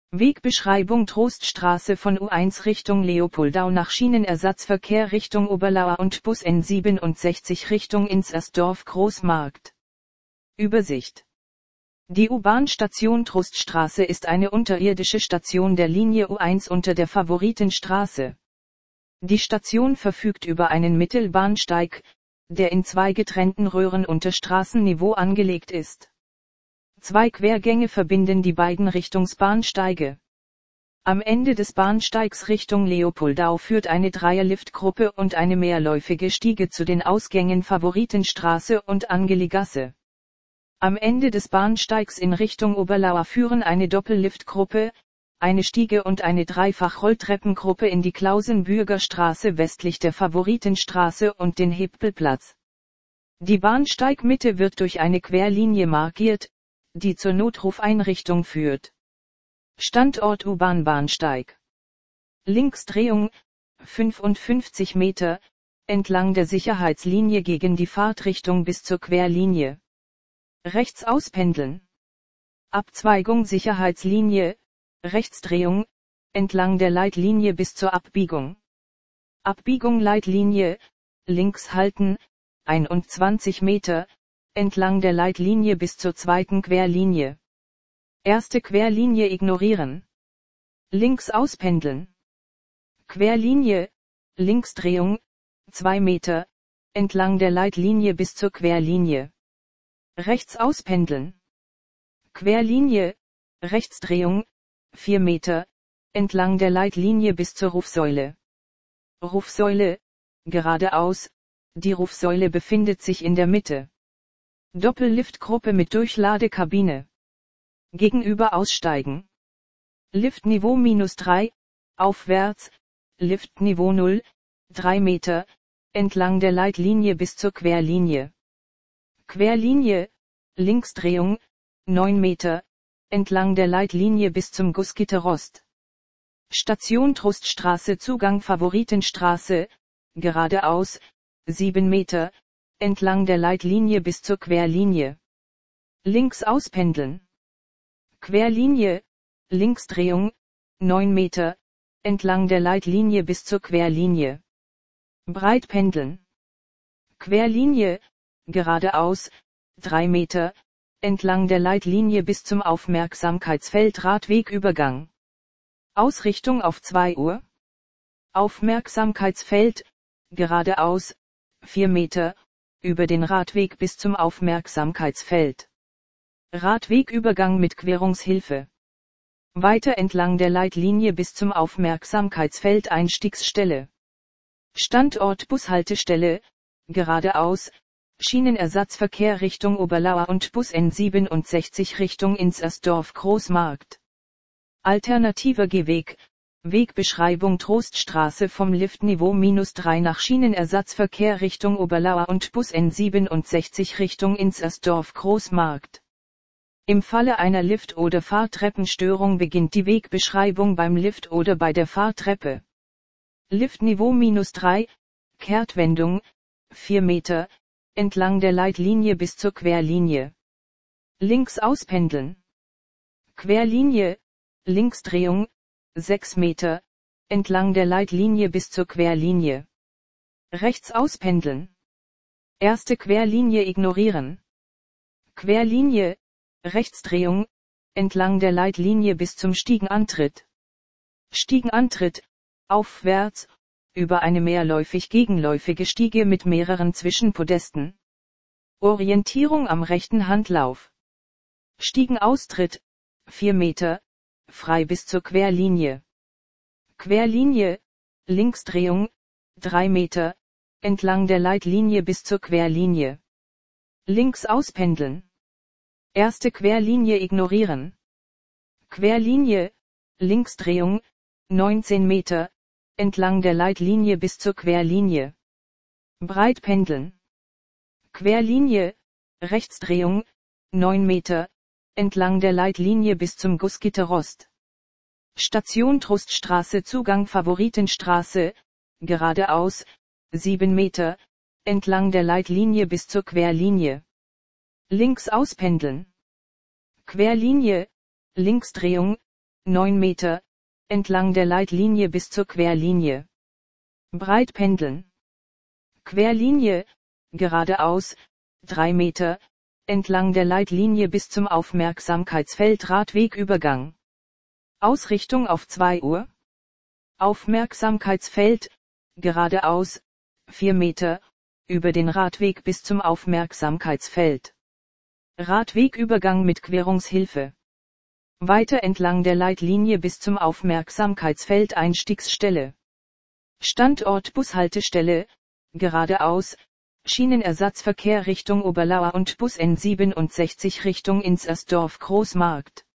Wegbeschreibung: Troststraße von U1 Richtung Leopoldau nach Schienenersatzverkehr Richtung Oberlauer und Bus N67 Richtung Inzersdorf Großmarkt. Übersicht. Die U-Bahn-Station Troststraße ist eine unterirdische Station der Linie U1 unter der Favoritenstraße. Die Station verfügt über einen Mittelbahnsteig, der in zwei getrennten Röhren unter Straßenniveau angelegt ist. Zwei Quergänge verbinden die beiden Richtungsbahnsteige. Am Ende des Bahnsteigs Richtung Leopoldau führt eine Dreierliftgruppe und eine mehrläufige Stiege zu den Ausgängen Favoritenstraße und Angeligasse. Am Ende des Bahnsteigs in Richtung Oberlauer führen eine Doppelliftgruppe, eine Stiege und eine Dreifach-Rolltreppengruppe in die Klausenbürger Straße westlich der Favoritenstraße und den Hebelplatz. Die Bahnsteigmitte wird durch eine Querlinie markiert, die zur Notrufeinrichtung führt. Standort U-Bahn-Bahnsteig. Linksdrehung, 55 Meter, entlang der Sicherheitslinie gegen die Fahrtrichtung bis zur Querlinie. Rechts auspendeln. Abzweigung Sicherheitslinie, Rechtsdrehung, entlang der Leitlinie bis zur Abbiegung. Abbiegung Leitlinie, links halten, 21 Meter, entlang der Leitlinie bis zur zweiten Querlinie. Erste Querlinie ignorieren. Links auspendeln. Querlinie, Linksdrehung, 2 Meter, entlang der Leitlinie bis zur Querlinie. Rechts auspendeln. Querlinie, Rechtsdrehung, 4 Meter, entlang der Leitlinie bis zur Rufsäule. Rufsäule, geradeaus, die Rufsäule befindet sich in der Mitte. Doppelliftgruppe mit Durchladekabine. Gegenüber aussteigen. Liftniveau -3, aufwärts, Liftniveau 0, 3 Meter, entlang der Leitlinie bis zur Querlinie. Querlinie, Linksdrehung, 9 Meter, entlang der Leitlinie bis zum Gussgitterrost. Station Troststraße Zugang Favoritenstraße, geradeaus, 7 Meter, entlang der Leitlinie bis zur Querlinie. Links auspendeln. Querlinie, Linksdrehung, 9 Meter, entlang der Leitlinie bis zur Querlinie. Breit pendeln. Querlinie, geradeaus, 3 Meter, entlang der Leitlinie bis zum Aufmerksamkeitsfeld Radwegübergang. Ausrichtung auf 2 Uhr. Aufmerksamkeitsfeld, geradeaus, 4 Meter, über den Radweg bis zum Aufmerksamkeitsfeld. Radwegübergang mit Querungshilfe. Weiter entlang der Leitlinie bis zum Aufmerksamkeitsfeld Einstiegsstelle. Standort Bushaltestelle, geradeaus, Schienenersatzverkehr Richtung Oberlauer und Bus N67 Richtung Inzersdorf Großmarkt. Alternativer Gehweg, Wegbeschreibung Troststraße vom Liftniveau -3 nach Schienenersatzverkehr Richtung Oberlauer und Bus N67 Richtung Inzersdorf Großmarkt. Im Falle einer Lift- oder Fahrtreppenstörung beginnt die Wegbeschreibung beim Lift oder bei der Fahrtreppe. Liftniveau -3, Kehrtwendung, 4 Meter, entlang der Leitlinie bis zur Querlinie. Links auspendeln. Querlinie, Linksdrehung, 6 Meter, entlang der Leitlinie bis zur Querlinie. Rechts auspendeln. Erste Querlinie ignorieren. Querlinie, Rechtsdrehung, entlang der Leitlinie bis zum Stiegenantritt. Stiegenantritt, aufwärts, über eine mehrläufig-gegenläufige Stiege mit mehreren Zwischenpodesten. Orientierung am rechten Handlauf. Stiegenaustritt, 4 Meter, frei bis zur Querlinie. Querlinie, Linksdrehung, 3 Meter, entlang der Leitlinie bis zur Querlinie. Links auspendeln. Erste Querlinie ignorieren. Querlinie, Linksdrehung, 19 Meter, entlang der Leitlinie bis zur Querlinie. Breit pendeln. Querlinie, Rechtsdrehung, 9 Meter, entlang der Leitlinie bis zum Gussgitterrost. Station Troststraße Zugang Favoritenstraße, geradeaus, 7 Meter, entlang der Leitlinie bis zur Querlinie. Links auspendeln. Querlinie, Linksdrehung, 9 Meter, entlang der Leitlinie bis zur Querlinie. Breit pendeln. Querlinie, geradeaus, 3 Meter, entlang der Leitlinie bis zum Aufmerksamkeitsfeld Radwegübergang. Ausrichtung auf 2 Uhr. Aufmerksamkeitsfeld, geradeaus, 4 Meter, über den Radweg bis zum Aufmerksamkeitsfeld. Radwegübergang mit Querungshilfe. Weiter entlang der Leitlinie bis zum Aufmerksamkeitsfeld Einstiegsstelle. Standort Bushaltestelle, geradeaus, Schienenersatzverkehr Richtung Oberlauer und Bus N67 Richtung Inzersdorf Großmarkt.